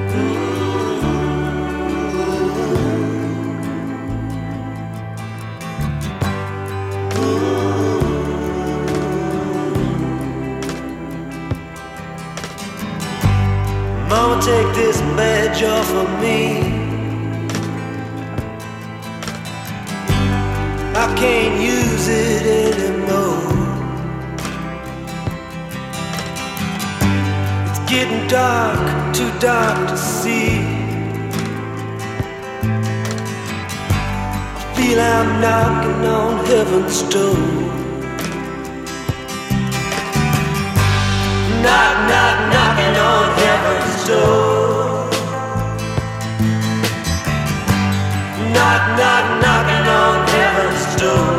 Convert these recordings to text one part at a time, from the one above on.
Mama, take this badge off of me. I can't use it anymore. It's getting dark, too dark to see. I feel I'm knocking on heaven's door. Knock, knock, knocking on heaven's door. Knock, knock, knocking on heaven's door.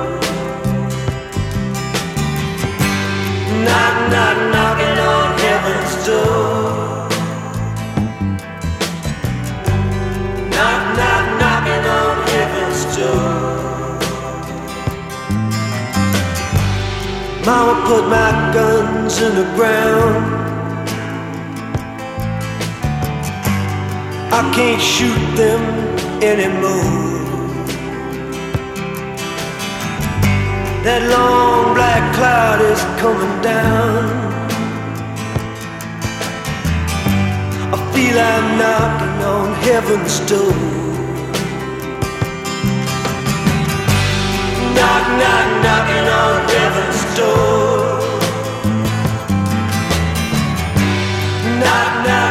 Knock, knock, knocking on heaven's door. Knock, knock, knocking on heaven's door. Mama put my guns in the ground. I can't shoot them anymore. That long black cloud is coming down. I feel I'm knocking on heaven's door. Knock, knock, knocking on heaven's door. Knock, knock.